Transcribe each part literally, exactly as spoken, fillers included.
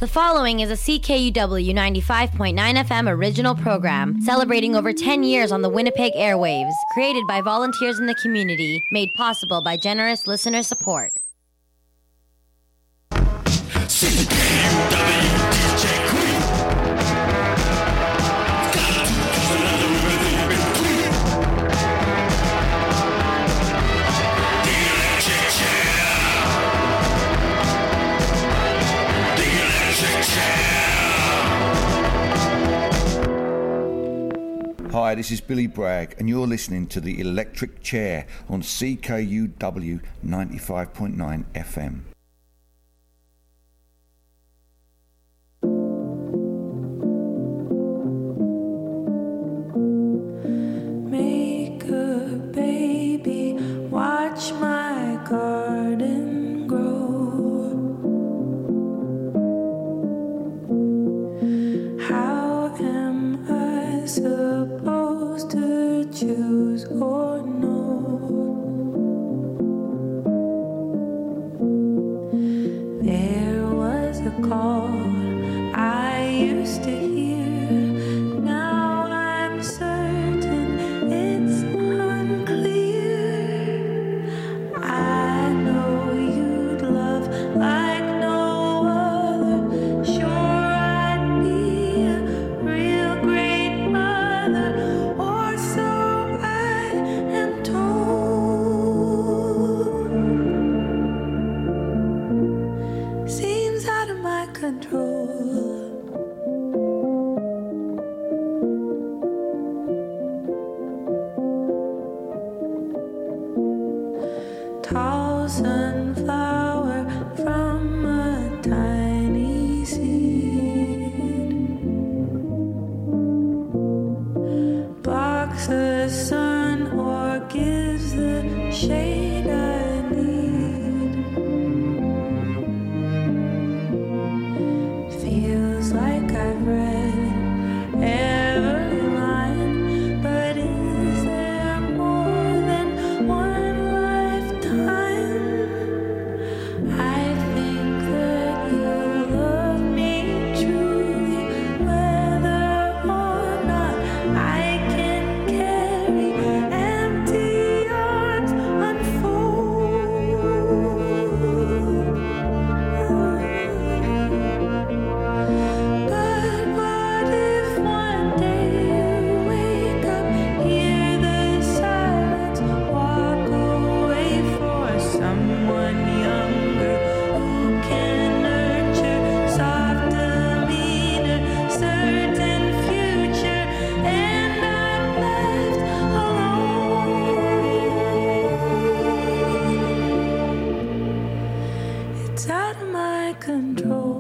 The following is a C K U W ninety-five point nine F M original program celebrating over ten years on the Winnipeg airwaves, created by volunteers in the community, made possible by generous listener support. C K U W D J Queen. Hi, this is Billy Bragg, and you're listening to The Electric Chair on C K U W ninety-five point nine F M. Make a baby, watch my garden grow. How am I supposed to choose or know? There was a call I used to hear. Now I'm certain it's unclear. I know you'd love like no other. Sure, I'd be a real great mother, or so I am told. Seems out of my control. Tall sunflower from a tiny seed blocks the sun or gives the shade I need. Feels like I've read every line, but is there more than one lifetime? I think that you love me truly, whether or not I can carry empty arms unfold. But what if one day you wake up, hear the silence, walk away for someone younger who can nurture soft demeanor, certain future, and I'm left alone? It's out of my control.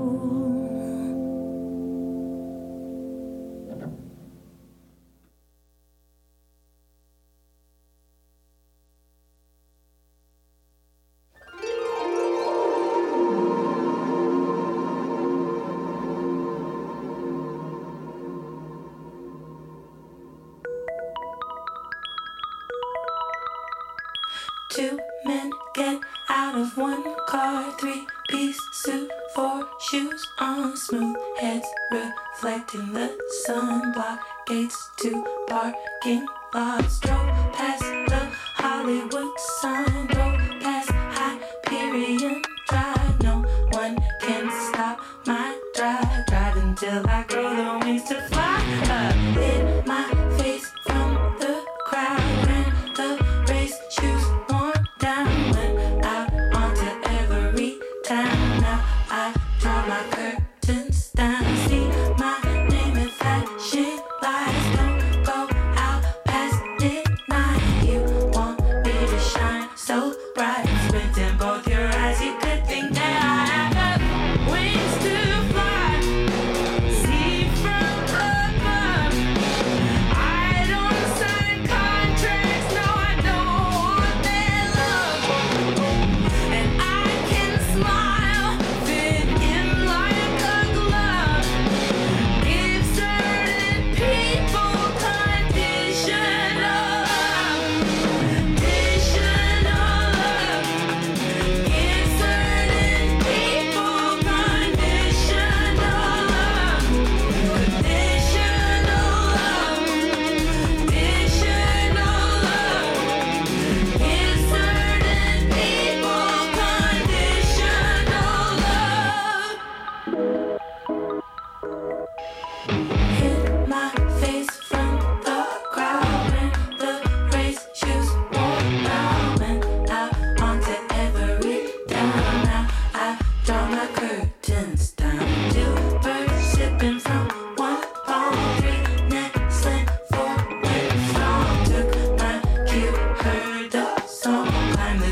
Two men get out of one car, three-piece suit, four shoes on, smooth heads reflecting the sunblock, gates to parking lots, drove past the Hollywood sign, drove past Hyperion Drive. No one can stop my drive, drive until I grow the wings to fly up in my face from the crowd, ran the race, shoes worn down, went out onto every town. Now I draw my curtains down, see my name in flashing lights, don't go out past midnight.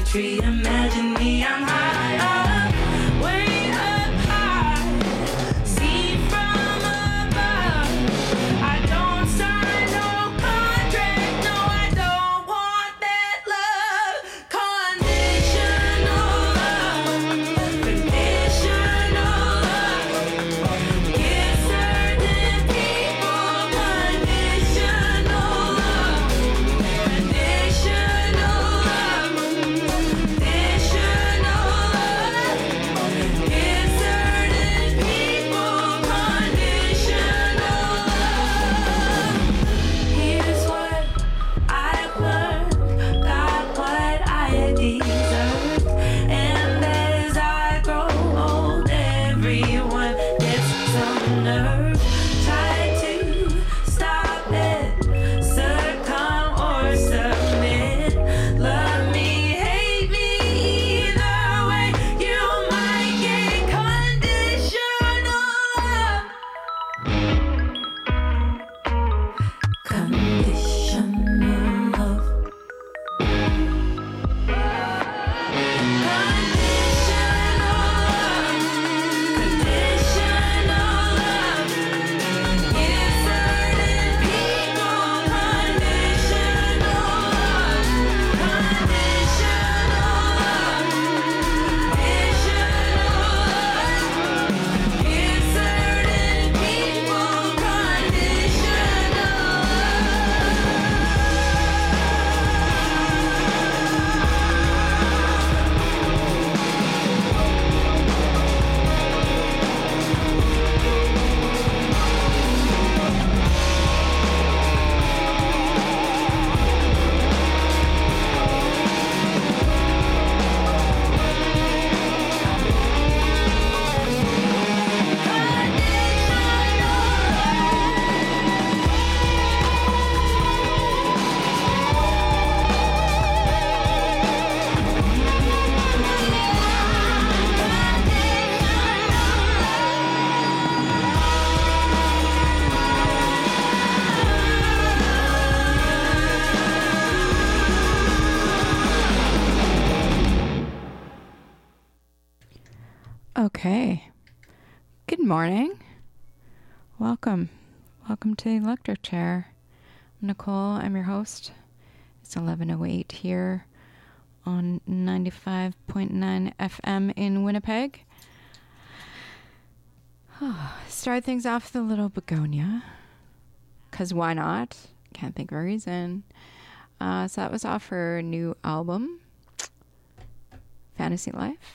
tree. Imagine me, I'm high up, way up high. See from above. I don't sign no contract. No, I don't want that love. Conditional love. Conditional love. Give certain people conditional love. Conditional love. Conditional love. Give certain people conditional love. Here's what I've learned, got what I deserve, and as I grow old, everyone gets some nerve. Try to stop it, succumb or submit. Love me, hate me, either way, you might get conditional love. Conditional love. Okay. Good morning. Welcome. Welcome to the Electric Chair. I'm Nicole. I'm your host. It's eleven oh eight here on ninety-five point nine F M in Winnipeg. Oh, start things off with a little Begonia. Because why not? Can't think of a reason. Uh, so that was off her new album, Fantasy Life.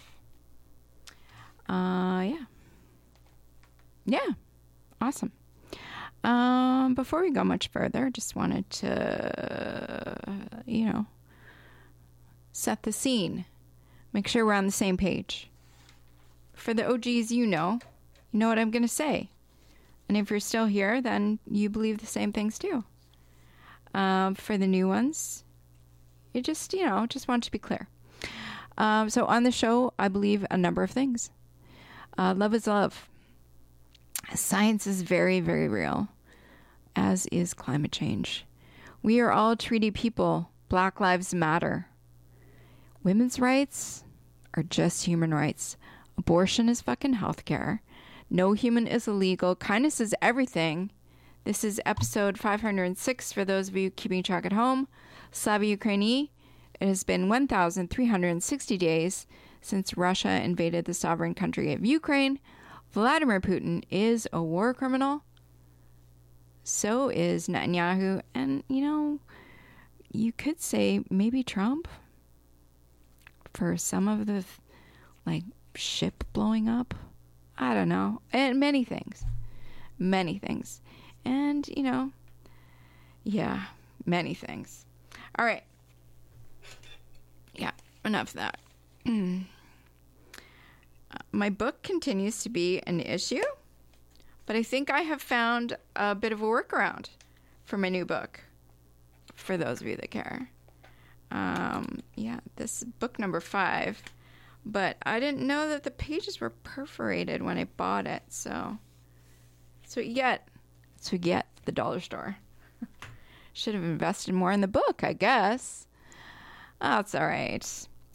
Uh, yeah. Yeah. Awesome. Um, before we go much further, just wanted to, you know, set the scene. Make sure we're on the same page. For the O Gs, you know, you know what I'm going to say. And if you're still here, then you believe the same things too. Um, for the new ones, you just, you know, just want to be clear. Um, so on the show, I believe a number of things. Uh, love is love. Science is very, very real, as is climate change. We are all treaty people. Black lives matter. Women's rights are just human rights. Abortion is fucking healthcare. No human is illegal. Kindness is everything. This is episode five hundred six for those of you keeping track at home. Slava Ukraini. It has been one thousand three hundred sixty days since Russia invaded the sovereign country of Ukraine. Vladimir Putin is a war criminal. So is Netanyahu. And, you know, you could say maybe Trump for some of the, like, ship blowing up. I don't know. And many things. Many things. And, you know, yeah, many things. All right. Yeah, enough of that. Mm. Uh, my book continues to be an issue, but I think I have found a bit of a workaround for my new book, for those of you that care. Um, yeah, this is book number five, but I didn't know that the pages were perforated when I bought it, so that's what you get. That's what you get at the dollar store. Should have invested more in the book, I guess. Oh, it's all right.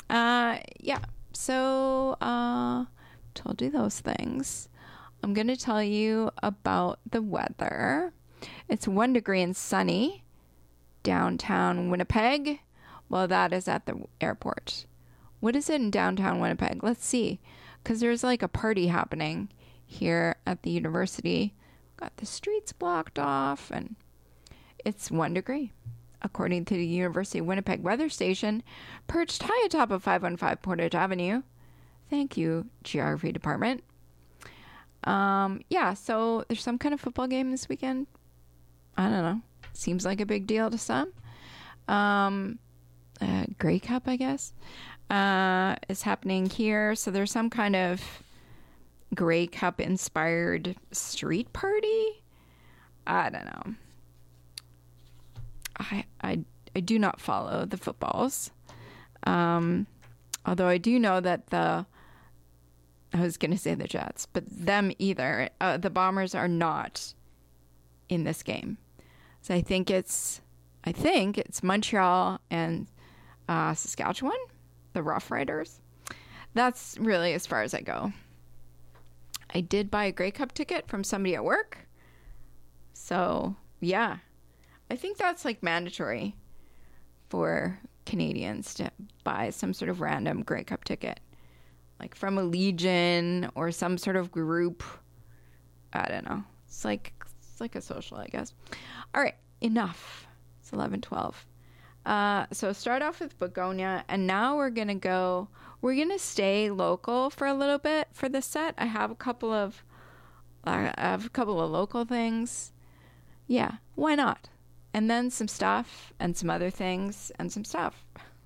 Uh, yeah. So, uh, told you those things. I'm going to tell you about the weather. It's one degree and sunny downtown Winnipeg. Well, that is at the airport. What is it in downtown Winnipeg? Let's see. Because there's like a party happening here at the university. Got the streets blocked off, and it's one degree. According to the University of Winnipeg weather station, perched high atop of five one five Portage Avenue. Thank you, Geography Department. Um, yeah, so there's some kind of football game this weekend. I don't know. Seems like a big deal to some. Um, uh, Grey Cup, I guess, uh, is happening here. So there's some kind of Grey Cup inspired street party. I don't know. I, I, I do not follow the footballs. Um, although I do know that the, I was going to say the Jets, but them either. Uh, the Bombers are not in this game. So I think it's, I think it's Montreal and uh, Saskatchewan, the Rough Riders. That's really as far as I go. I did buy a Grey Cup ticket from somebody at work. So, yeah. I think that's like mandatory for Canadians to buy some sort of random Grey Cup ticket. Like from a Legion or some sort of group. I don't know. It's like it's like a social, I guess. All right, enough. It's eleven twelve. Uh, so start off with Begonia, and now we're going to go, we're going to stay local for a little bit for this set. I have a couple of, uh, I have a couple of local things. Yeah, why not? And then some stuff and some other things and some stuff.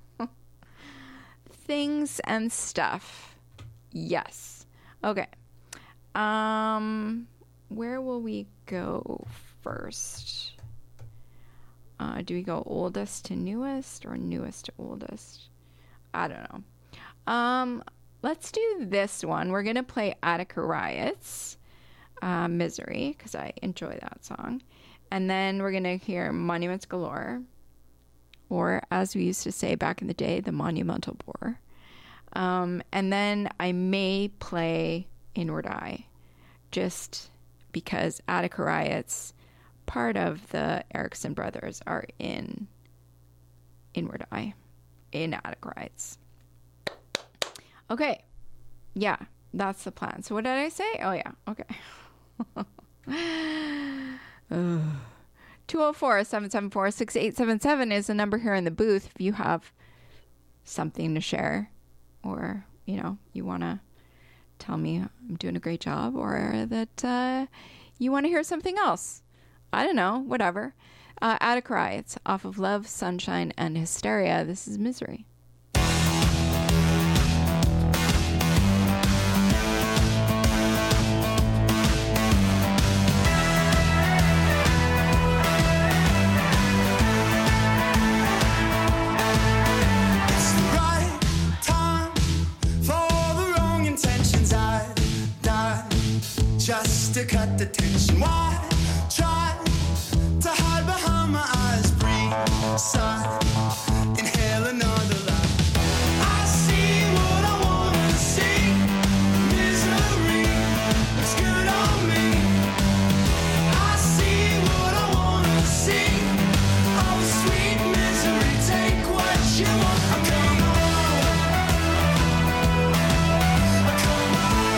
Things and stuff. Yes. Okay. Um, where will we go first? Uh, do we go oldest to newest or newest to oldest? I don't know. Um, let's do this one. We're going to play Attica Riots, uh, Misery, because I enjoy that song. And then we're going to hear Monuments Galore, or as we used to say back in the day, the Monumental Bore. Um, and then I may play Inward Eye, just because Attica Riots, part of the Erickson brothers, are in Inward Eye, in Attica Riots. Okay. Yeah, that's the plan. So what did I say? Oh, yeah. Okay. two oh four, seven seven four, six eight seven seven is the number here in the booth if you have something to share, or, you know, you want to tell me I'm doing a great job, or that uh, you want to hear something else. I don't know, whatever. Uh, Attica Riots off of Love, Sunshine, and Hysteria. This is Misery. To cut the tension, why try to hide behind my eyes? Breathe, sigh, inhale another life. I see what I wanna see. Misery, it's good on me. I see what I wanna see. Oh, sweet misery, take what you want. I'm coming home. Come on.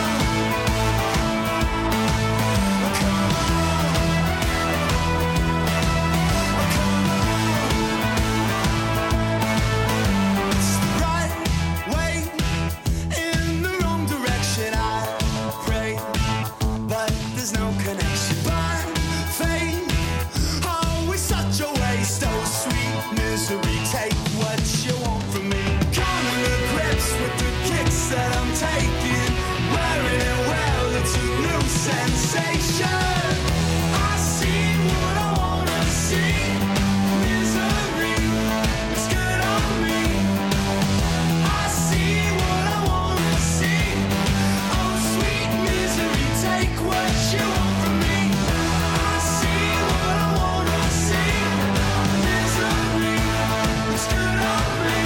It's good on me.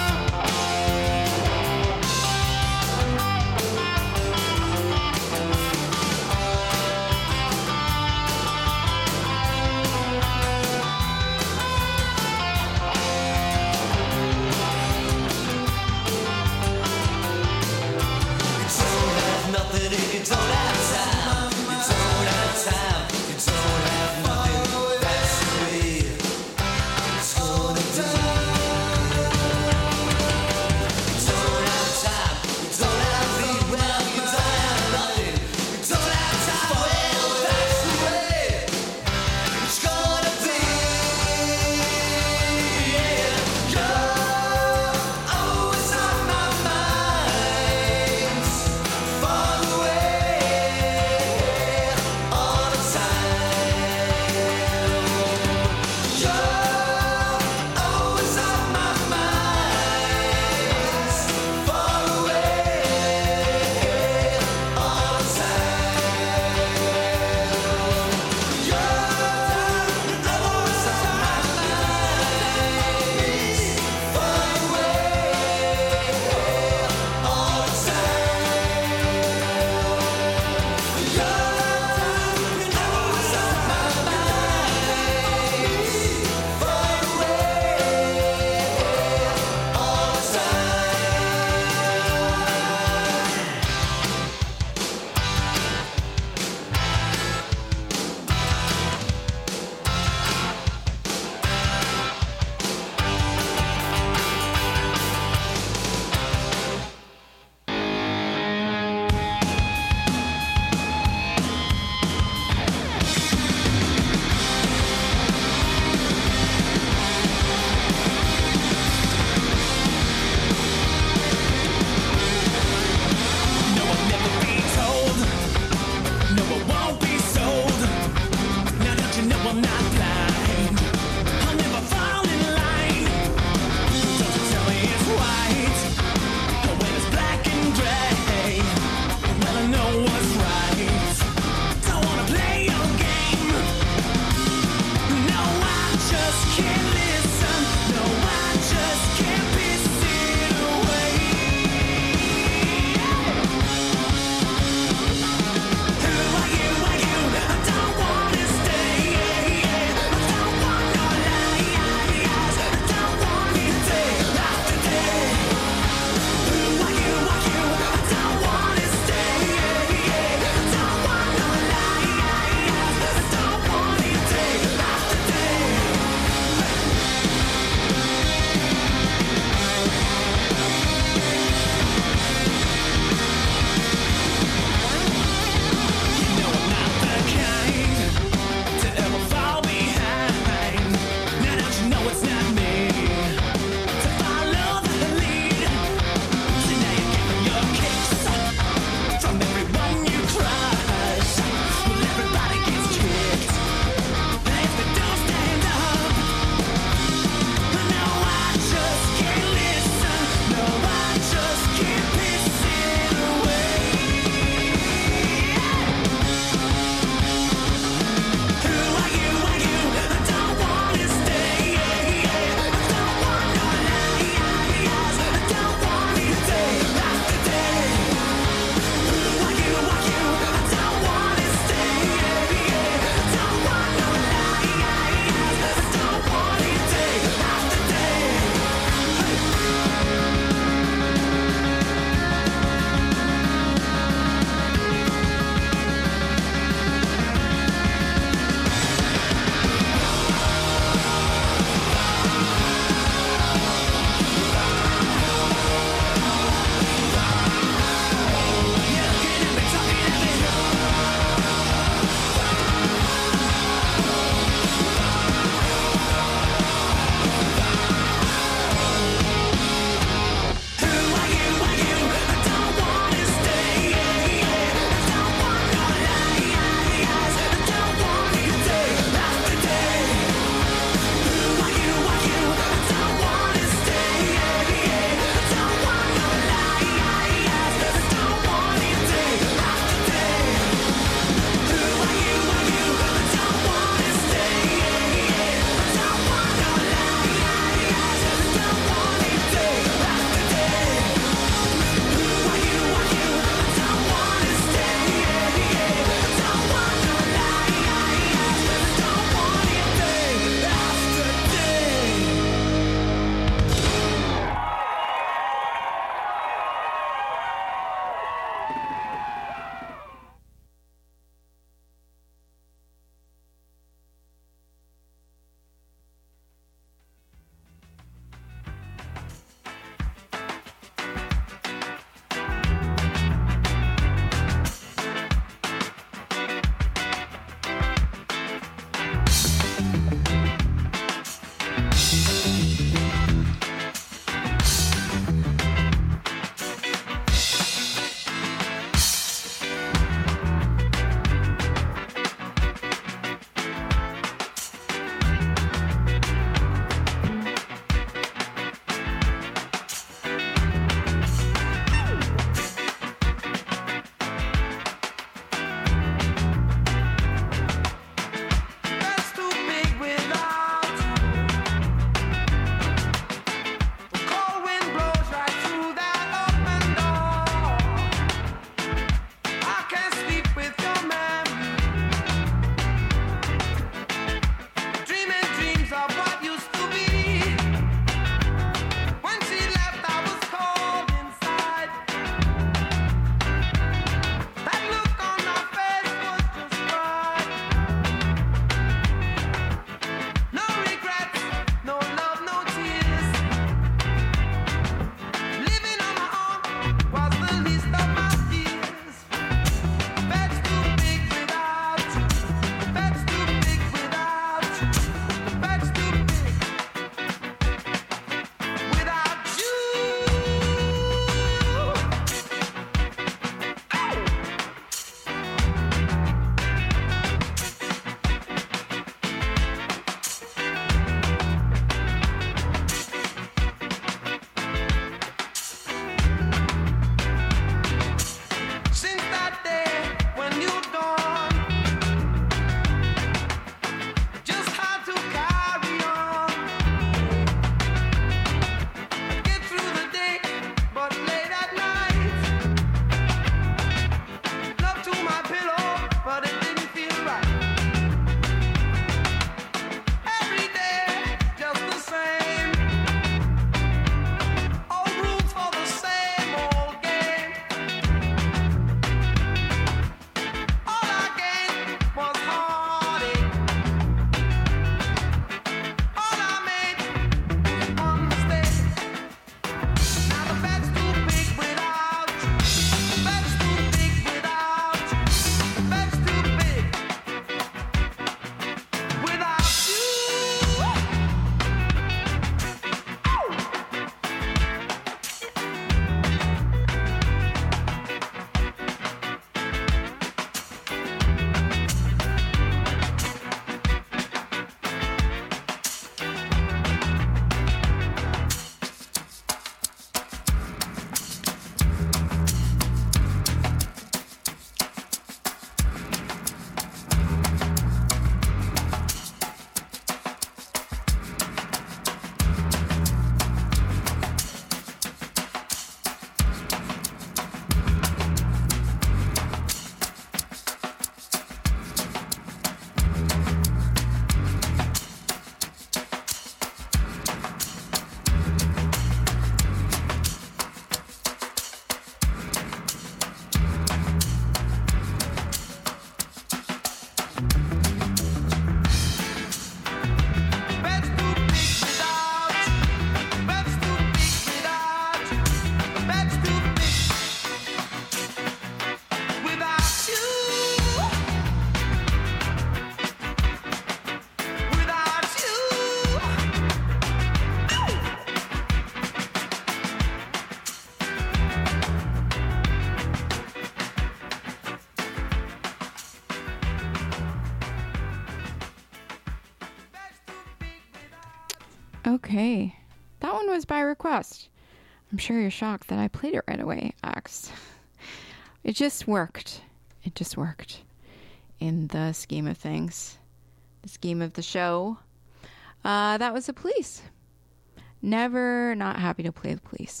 Okay. That one was by request. I'm sure you're shocked that I played it right away, Axe. It just worked. It just worked. In the scheme of things. The scheme of the show. Uh, that was the Police. Never not happy to play the Police.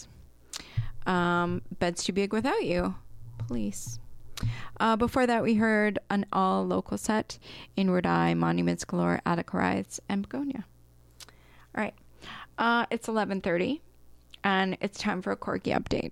Um, Bed's Too Big Without You. Police. Uh, before that, we heard an all-local set. Inward Eye, Monuments Galore, Attica Rides, and Begonia. All right. Uh, it's eleven thirty, and it's time for a Corgi update.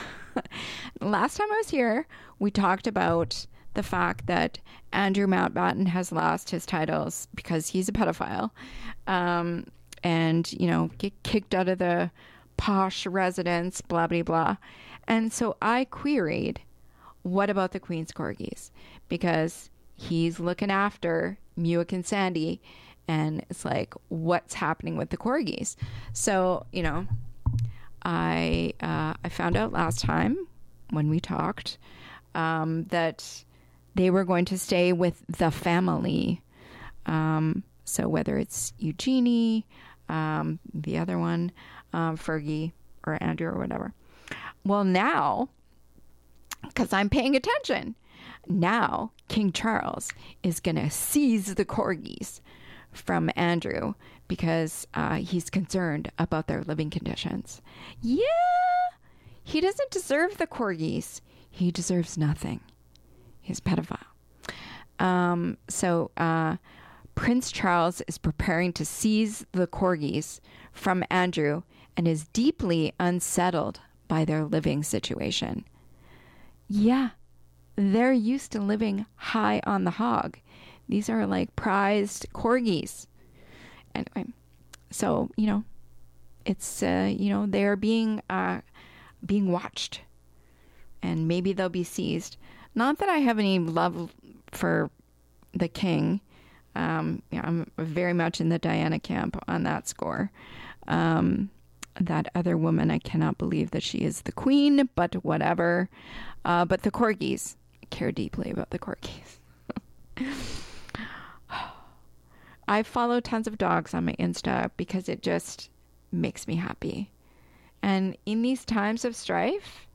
Last time I was here, we talked about the fact that Andrew Mountbatten has lost his titles because he's a pedophile, um, and, you know, get kicked out of the posh residence, blah, blah, blah. And so I queried, what about the Queen's Corgis? Because he's looking after Muick and Sandy, and it's like, what's happening with the Corgis? So, you know, I uh, I found out last time when we talked um, that they were going to stay with the family. Um, so whether it's Eugenie, um, the other one, um, Fergie, or Andrew, or whatever. Well, now, because I'm paying attention, now King Charles is going to seize the Corgis from Andrew because uh, he's concerned about their living conditions. Yeah, he doesn't deserve the Corgis. He deserves nothing. He's a pedophile. Um, so uh, Prince Charles is preparing to seize the Corgis from Andrew and is deeply unsettled by their living situation. Yeah, they're used to living high on the hog. These are like prized Corgis. Anyway, so, you know, it's, uh, you know, they're being, uh, being watched, and maybe they'll be seized. Not that I have any love for the king. Um, yeah, I'm very much in the Diana camp on that score. Um, that other woman, I cannot believe that she is the queen, but whatever. Uh, but the Corgis, I care deeply about the Corgis. I follow tons of dogs on my Insta because it just makes me happy. And in these times of strife,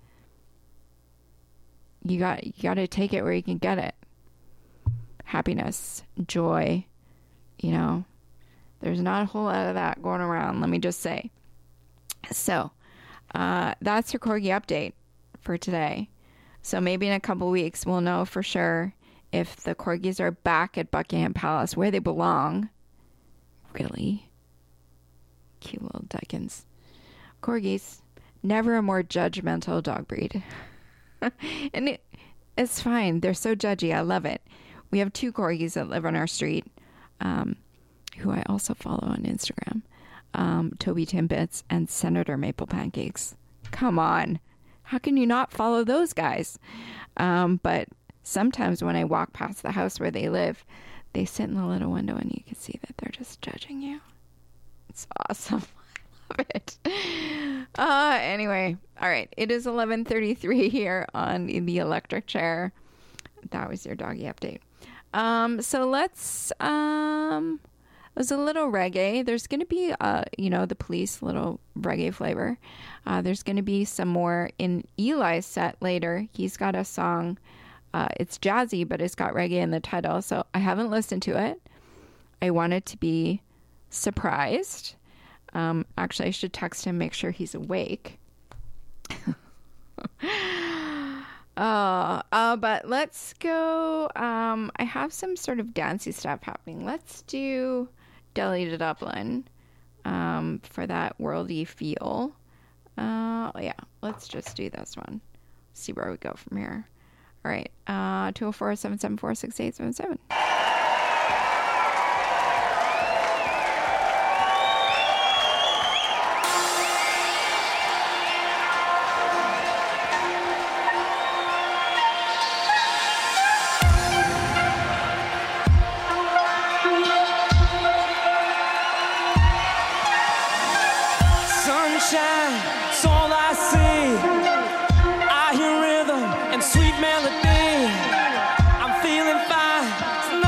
you got you got to take it where you can get it. Happiness, joy, you know, there's not a whole lot of that going around, let me just say. So, uh, that's your Corgi update for today. So maybe in a couple weeks we'll know for sure if the Corgis are back at Buckingham Palace where they belong. Really? Cute little duckins. Corgis, never a more judgmental dog breed. And it, it's fine. They're so judgy. I love it. We have two Corgis that live on our street, um, who I also follow on Instagram. Um, Toby Timbits and Senator Maple Pancakes. Come on. How can you not follow those guys? Um, but sometimes when I walk past the house where they live, they sit in the little window and you can see that they're just judging you. It's awesome. I love it. Uh, anyway, all right. It is eleven thirty-three here on the electric chair. That was your doggy update. Um, so let's, um, it was a little reggae. There's going to be, uh, you know, the Police little reggae flavor. Uh, there's going to be some more in Eli's set later. He's got a song. Uh, it's jazzy, but it's got reggae in the title. So I haven't listened to it. I wanted to be surprised. Um, actually, I should text him, make sure he's awake. uh, uh, but let's go. Um, I have some sort of dancey stuff happening. Let's do Delhi to Dublin um, for that worldy feel. Uh, yeah, let's just do this one. See where we go from here. All right, uh, two oh four, seven seven four, six eight seven seven. It's all I see. I hear rhythm and sweet melody. I'm feeling fine.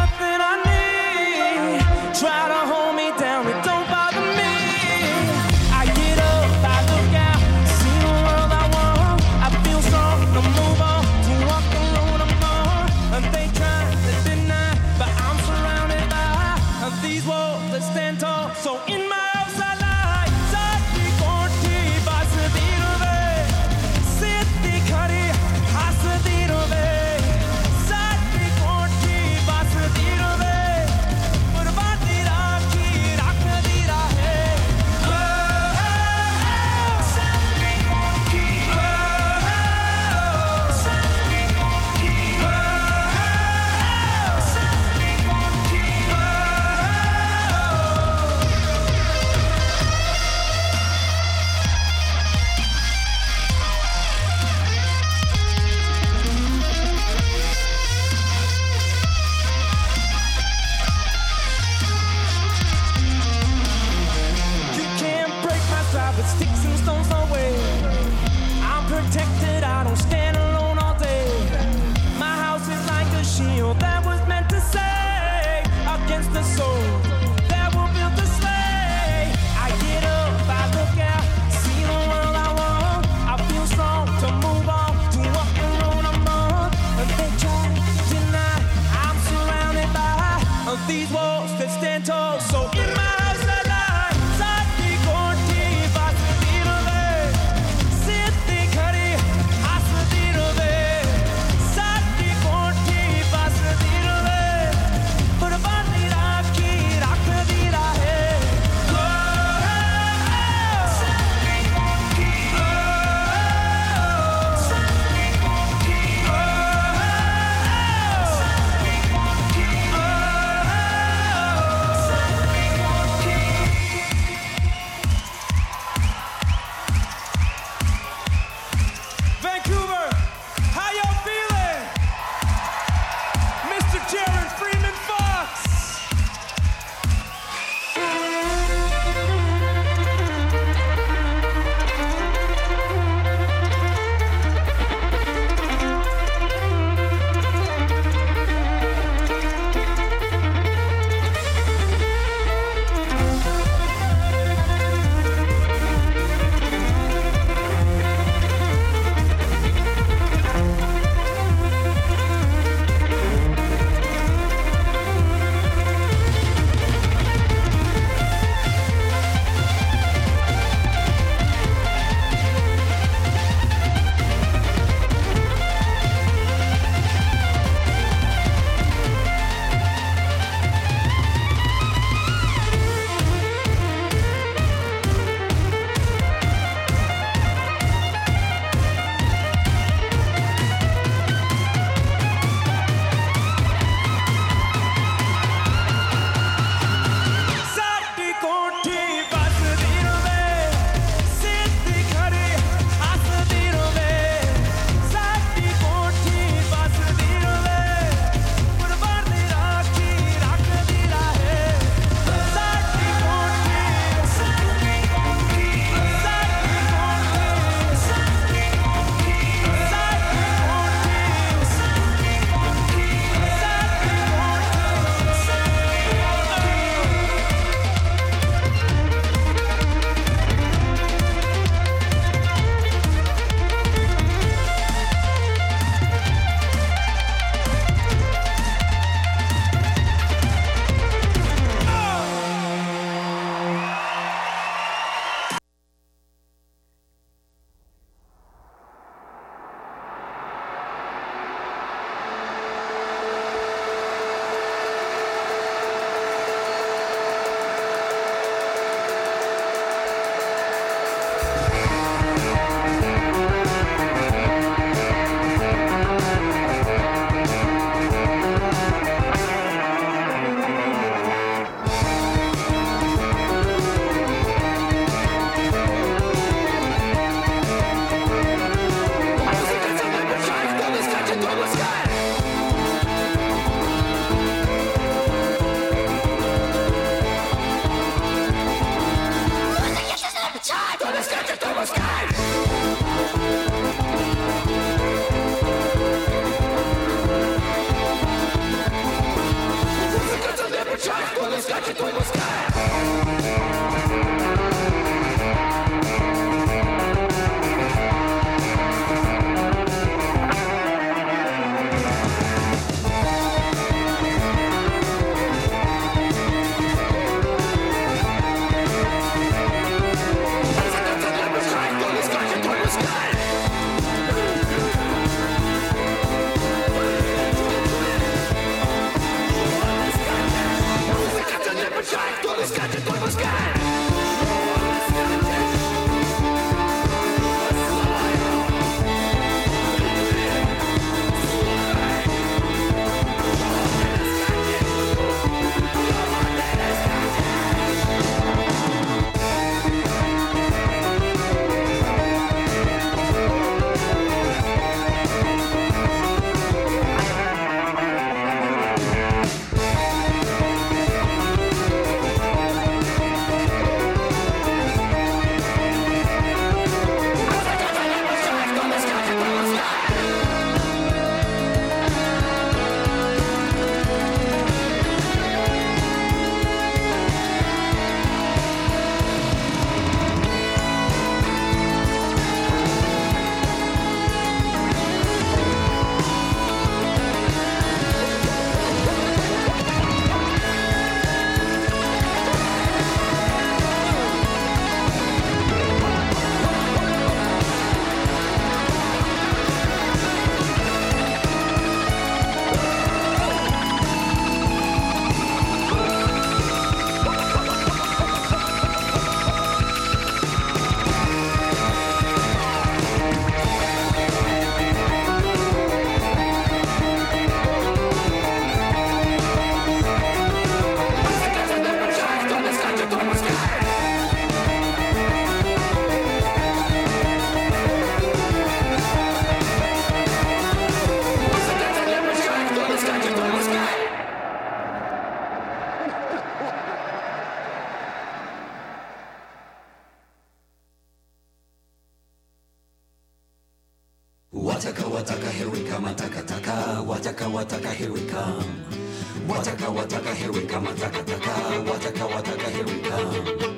Wataka wataka, here we come, ataka taka. Wataka wataka, here we come. Wataka wataka, here we come, ataka taka. Wataka wataka, here we come.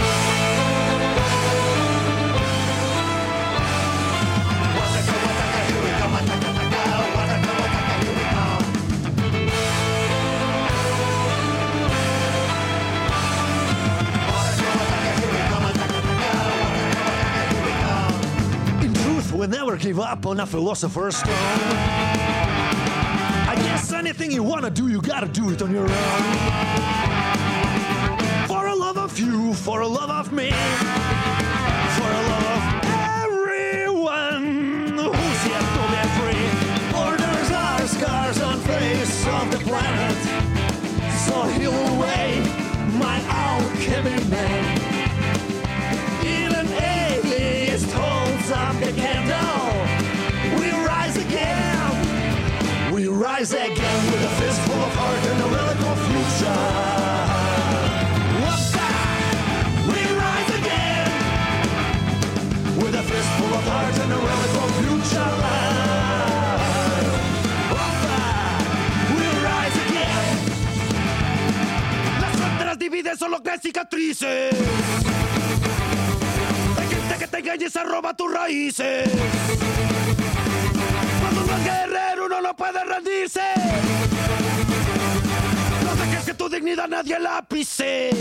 We'll never give up on a philosopher's stone. I guess anything you wanna do, you gotta do it on your own. For a love of you, for a love of me, for a love of everyone who's yet to be free. Borders are scars on face of the planet, so heal away my alchemy man. Even atheist holds up the candle. We rise again. We rise again with a fistful of heart and a relic of future. What's that? We rise again with a fistful of heart and a relic of future. What's that? We rise again. Las fronteras dividen, solo crean cicatrices. Que te engañes arroba tus raíces. Cuando uno es guerrero uno no puede rendirse. No dejes que tu dignidad nadie la pise.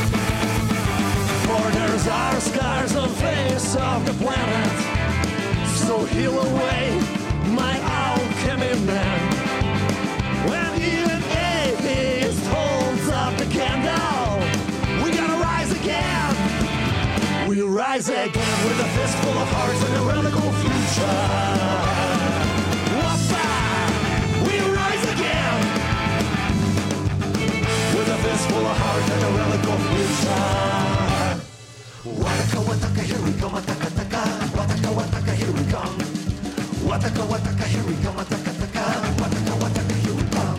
Borders are scars on face of the planet, so heal away my alchemy man. When even atheist holds up the candle, we gotta rise again. We rise again with a fistful of hearts and a relic of future. Whoppa! We rise again with a fistful of hearts and a relic of future. Wataka wataka, here we come, ataka taka. Wataka wataka, here we come. Wataka wataka, here we come, ataka taka. Wataka wataka, here we come.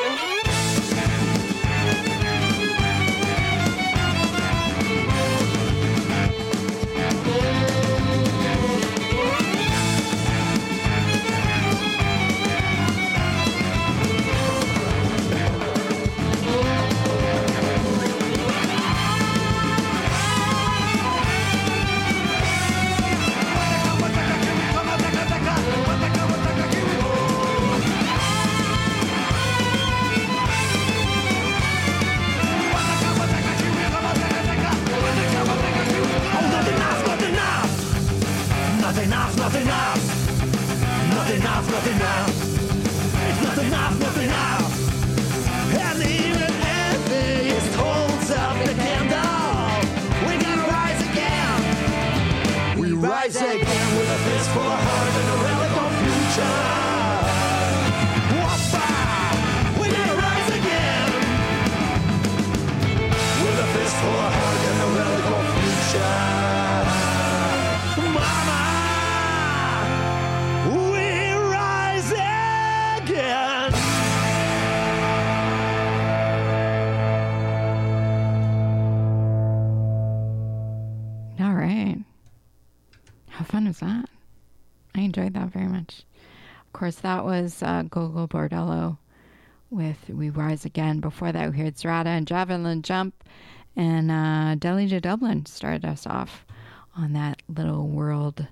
Of course, that was uh, Gogol Bordello with We Rise Again. Before that, we heard Zrata and Javelin Jump, and uh, Delhi to Dublin started us off on that little world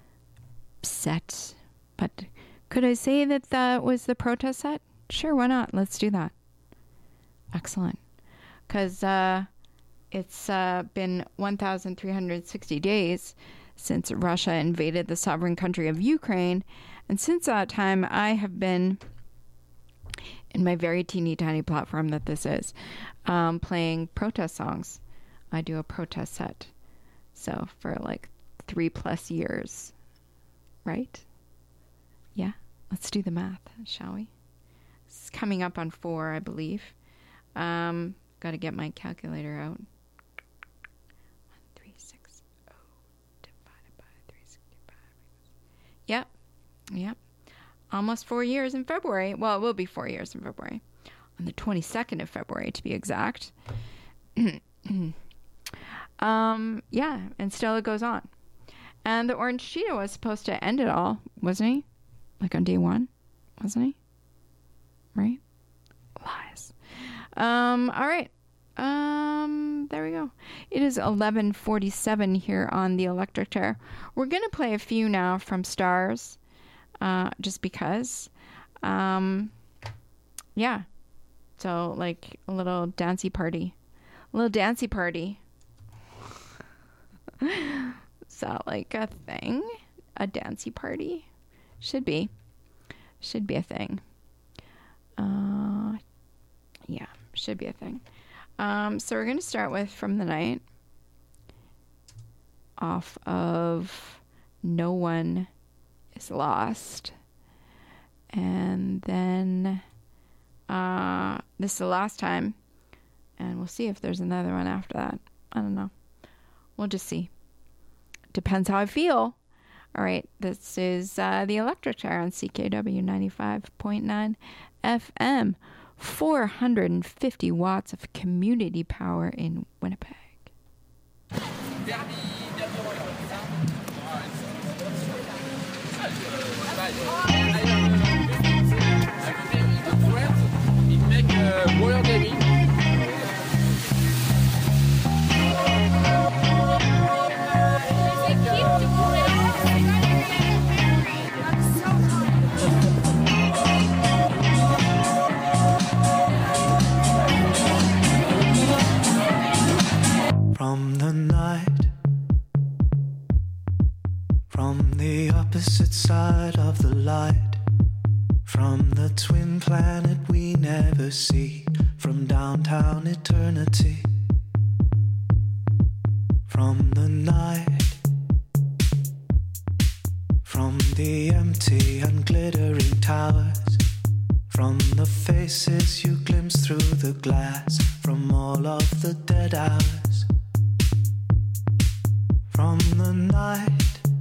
set. But could I say that that was the protest set? Sure, why not? Let's do that. Excellent. Because uh, it's uh, been one thousand three hundred sixty days since Russia invaded the sovereign country of Ukraine. And since that time, I have been, in my very teeny tiny platform that this is, um, playing protest songs. I do a protest set. So for like three plus years, right? Yeah, let's do the math, shall we? It's coming up on four, I believe. Um, got to get my calculator out. Yep. Yep. Almost four years in February. Well, it will be four years in February. On the twenty-second of February, to be exact. um, yeah, and still it goes on. And the Orange Cheetah was supposed to end it all, wasn't he? like on day one, wasn't he? Right? Lies. Um, all right. Um, there we go. It is eleven forty-seven here on the electric chair. We're going to play a few now from Stars, uh, just because. Um, yeah. So, like, a little dancey party. A little dancey party. Is that like a thing? A dancey party? Should be. Should be a thing. Uh, yeah, should be a thing. Um, so we're going to start with From the Night off of No One Is Lost. And then uh, this is the last time. And we'll see if there's another one after that. I don't know. We'll just see. Depends how I feel. All right, this is uh, the Electric Chair on C K W ninety-five point nine F M. four hundred fifty watts of community power in Winnipeg. From the night, from the opposite side of the light, from the twin planet we never see, from downtown eternity. From the night, from the empty and glittering towers, from the faces you glimpse through the glass, from all of the dead hours. From the night,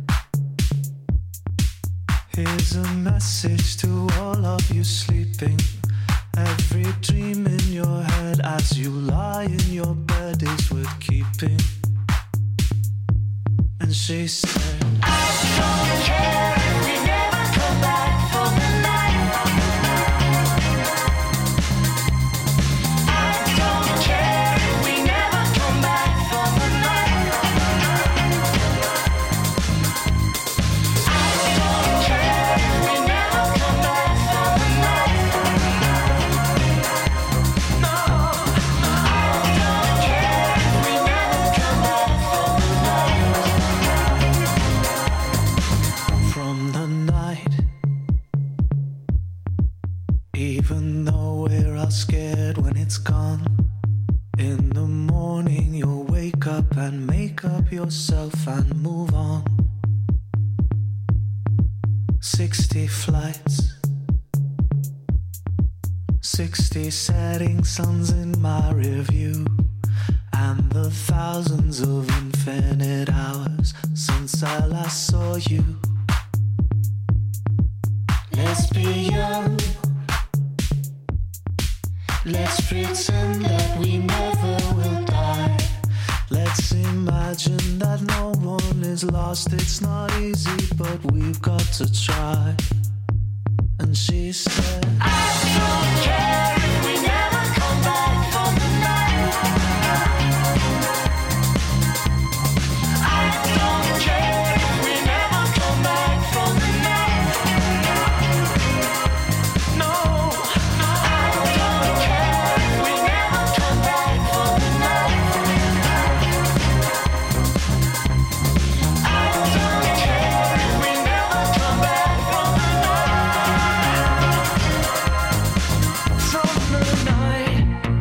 here's a message to all of you sleeping. Every dream in your head as you lie in your bed is worth keeping. And she said, I don't care if we never come back from the night. I don't care if we never come back from the night. I don't care if we never come back from the night. No, I don't care if we never come back from the night. From the night, even though we're all scared when it's gone, in the morning you'll wake up and make up yourself and move on. Sixty flights, sixty setting suns in my review, and the thousands of infinite hours since I last saw you. Let's be young. Let's pretend that we never will die. Let's imagine that no one is lost. It's not easy, but we've got to try. And she said, I don't care if we never come back from the night. I don't care if we never come back from the night. No, I don't care if we never come back from the night. I don't care if we never come back from the night. From the night.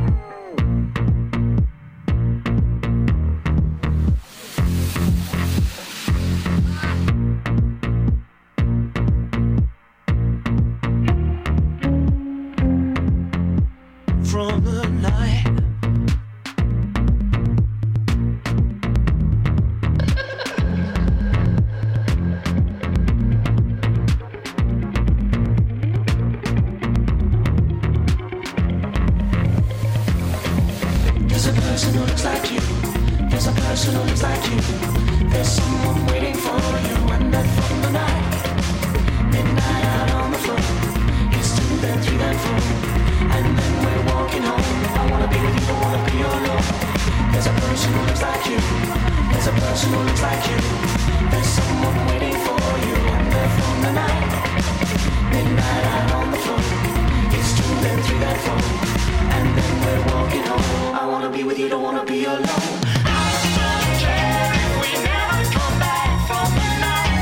From the night. There's a person who looks like you. There's a person who looks like you. There's someone waiting for you, and that from the night, midnight out but you don't wanna be alone. I don't care if we never come back from the night.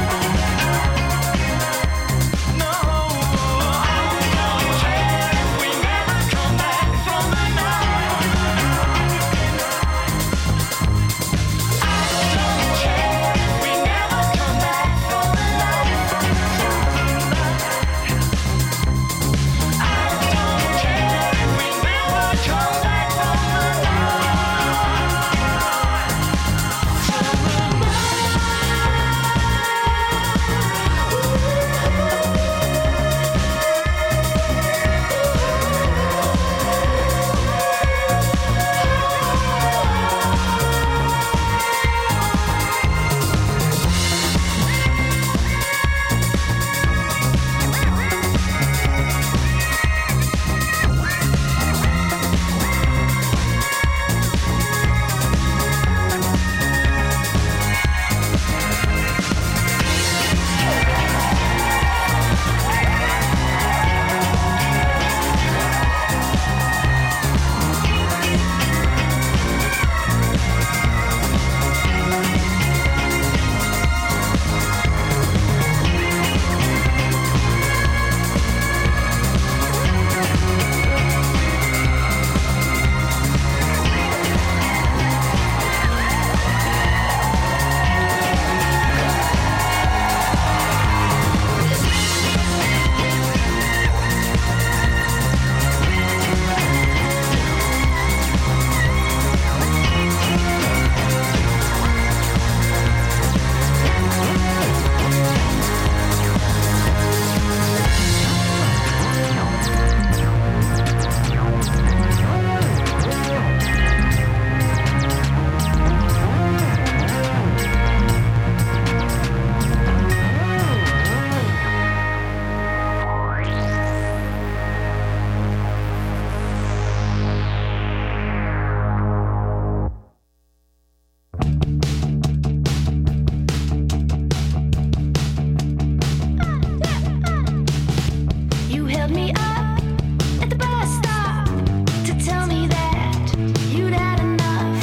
No, I don't care if we never come back from the night. I don't care if we never come back from the night. I don't care if we never come back from the You held me up at the bus stop to tell me that you'd had enough.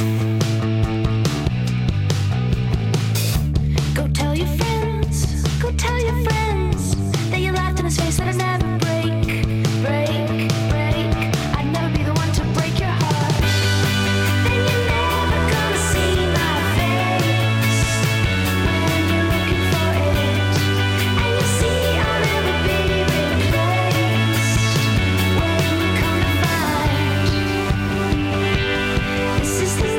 Go tell your friends, go tell your friends that you laughed in his face, that I'd never break, break, break. I'd never be the one to break your heart. Then you're never gonna see my face when you're looking for it, and you see I'll never be replaced when you come to find this is the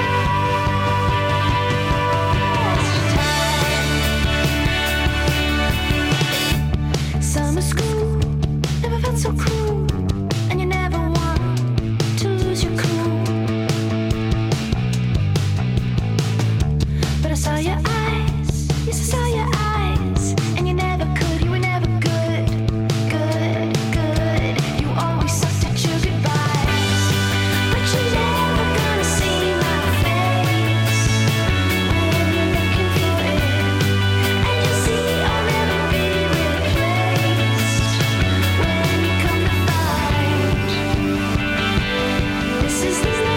last time. Summer school never felt so cruel, and you never want to lose your cool. But I saw your eyes, yes I saw your eyes, and you never could, you were never good, good, good. You always sucked at your goodbyes, but you're never gonna see my face when you're looking for it, and you see I'll never be replaced when you come to find this is the last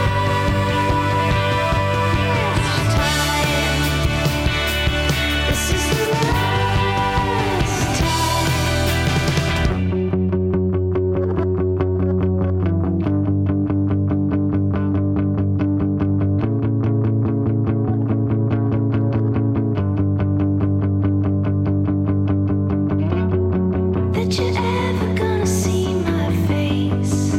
time. This is the last time. That you're ever gonna see my face.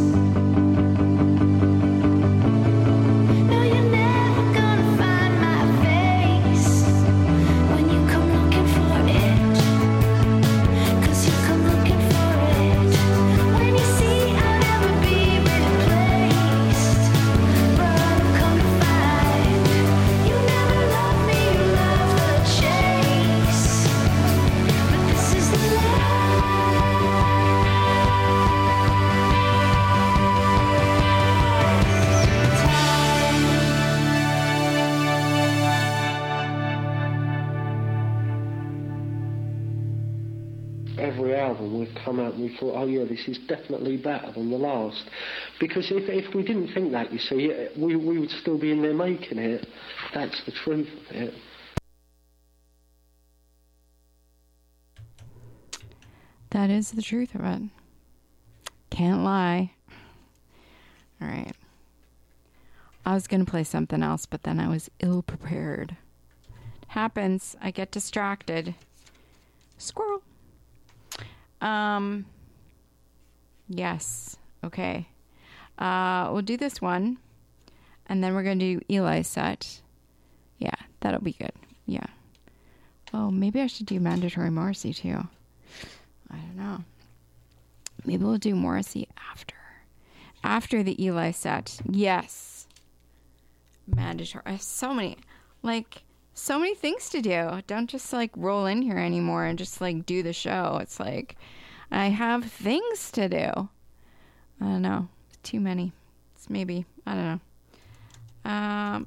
No, you're never gonna find my face when you come looking for it. 'Cause you come looking for it when you see I'll never be replaced. But I'll come to find you never loved me, you love the chase. But this is the last every album we've come out and we thought, oh yeah, this is definitely better than the last. Because if if we didn't think that, you see, we, we would still be in there making it. That's the truth of it. That is the truth of it. Can't lie. All right. I was going to play something else, but then I was ill prepared. It happens. I get distracted. Squirrel. Um. Yes. Okay. Uh, we'll do this one, and then we're going to do Eli's set. Yeah, that'll be good. Yeah. Oh, maybe I should do Mandatory Morrissey, too. I don't know. Maybe we'll do Morrissey after. After the Eli set. Yes. Mandatory. I have so many, like, so many things to do. Don't just, like, roll in here anymore and just, like, do the show. It's like, I have things to do. I don't know. Too many. It's maybe, I don't know. Um.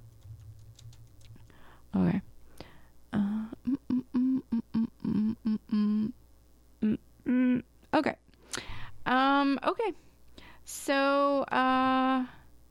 Okay. Uh, mm, mm, mm, mm, mm, mm, mm, mm. Mm, okay. Um, okay. So, uh,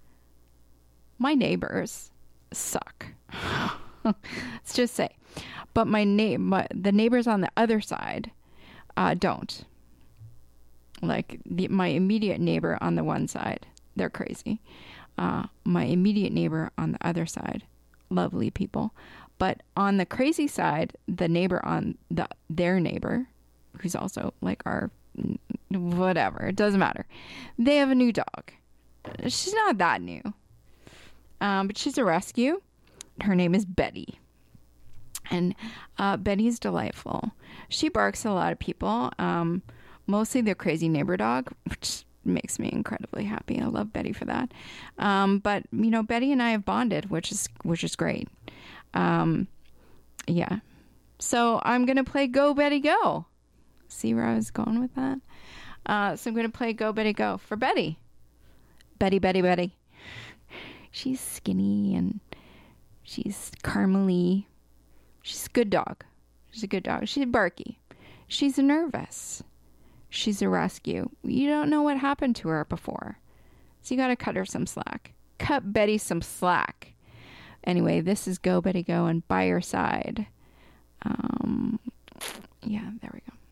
my neighbors suck. Let's just say. But my name, the neighbors on the other side, uh, don't. Like, the, my immediate neighbor on the one side, they're crazy. Uh, my immediate neighbor on the other side, lovely people. But on the crazy side, the neighbor on the their neighbor, who's also like our whatever, it doesn't matter. They have a new dog. She's not that new. Um, but she's a rescue. Her name is Betty. And uh, Betty's delightful. She barks at a lot of people. Um, mostly the crazy neighbor dog, which makes me incredibly happy. I love Betty for that. Um, but, you know, Betty and I have bonded, which is which is great. Um, yeah. So I'm going to play Go Betty Go. See where I was going with that? Uh, so I'm going to play Go Betty Go for Betty. Betty, Betty, Betty. She's skinny and she's caramely. She's a good dog. She's a good dog. She's barky. She's nervous. She's a rescue. You don't know what happened to her before. So you got to cut her some slack. Cut Betty some slack. Anyway, this is Go Betty Go and By Your Side. Um, yeah, there we go.